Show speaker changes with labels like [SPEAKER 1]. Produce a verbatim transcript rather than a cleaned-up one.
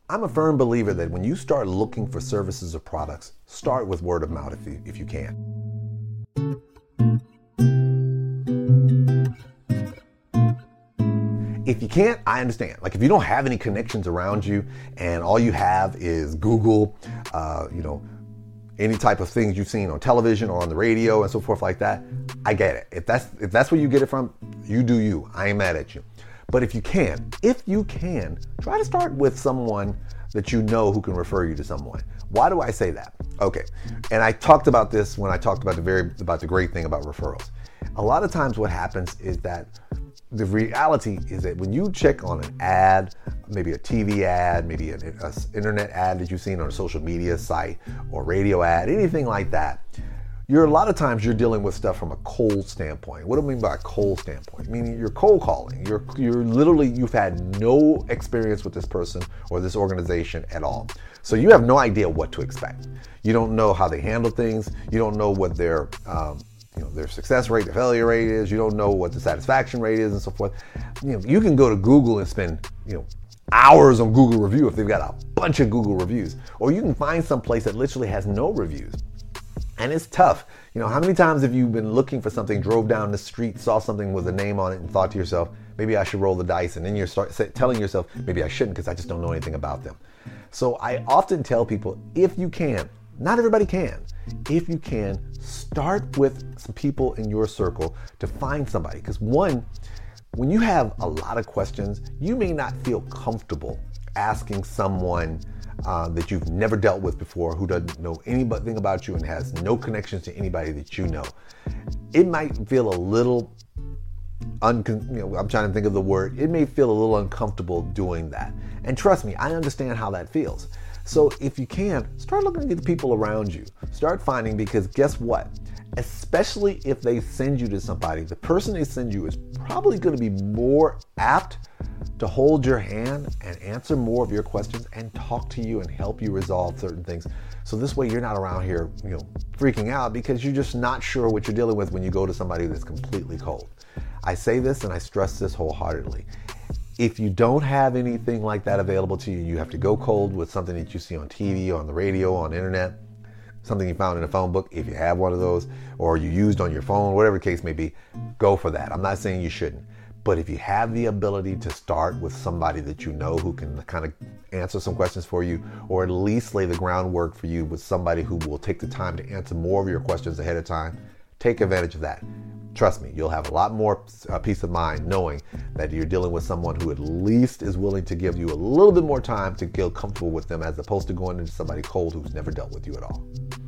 [SPEAKER 1] I'm a firm believer that when you start looking for services or products, start with word of mouth if you, if you can. If you can't, I understand. Like if you don't have any connections around you and all you have is Google, uh, you know, any type of things you've seen on television or on the radio and so forth like that, I get it. If that's if that's where you get it from, you do you. I ain't mad at you. But if you can, if you can, try to start with someone that you know who can refer you to someone. Why do I say that? Okay, and I talked about this when I talked about the very about the great thing about referrals. A lot of times what happens is that the reality is that when you check on an ad, maybe a T V ad, maybe an a internet ad that you've seen on a social media site or radio ad, anything like that, you're a lot of times you're dealing with stuff from a cold standpoint. What do I mean by a cold standpoint? Meaning you're cold calling. You're you're literally, you've had no experience with this person or this organization at all. So you have no idea what to expect. You don't know how they handle things. You don't know what their um, you know, their success rate, their failure rate is. You don't know what the satisfaction rate is and so forth. You know, you can go to Google and spend, you know, hours on Google review if they've got a bunch of Google reviews. Or you can find some place that literally has no reviews. And it's tough. You know, how many times have you been looking for something, drove down the street, saw something with a name on it and thought to yourself, maybe I should roll the dice. And then you start telling yourself, maybe I shouldn't because I just don't know anything about them. So I often tell people, if you can, not everybody can, if you can, start with some people in your circle to find somebody. Because one, when you have a lot of questions, you may not feel comfortable asking someone uh, that you've never dealt with before, who doesn't know anything about you and has no connections to anybody that you know. It might feel a little, uncon- you know, I'm trying to think of the word, it may feel a little uncomfortable doing that. And trust me, I understand how that feels. So if you can, start looking at the people around you. Start finding, because guess what? Especially if they send you to somebody, the person they send you is probably going to be more apt to hold your hand and answer more of your questions and talk to you and help you resolve certain things. So this way you're not around here, you know, freaking out because you're just not sure what you're dealing with when you go to somebody that's completely cold. I say this and I stress this wholeheartedly. If you don't have anything like that available to you, you have to go cold with something that you see on T V, on the radio, on the internet, something you found in a phone book, if you have one of those, or you used on your phone, whatever the case may be, go for that. I'm not saying you shouldn't. But if you have the ability to start with somebody that you know who can kind of answer some questions for you, or at least lay the groundwork for you with somebody who will take the time to answer more of your questions ahead of time, take advantage of that. Trust me, you'll have a lot more uh, peace of mind knowing that you're dealing with someone who at least is willing to give you a little bit more time to feel comfortable with them, as opposed to going into somebody cold who's never dealt with you at all.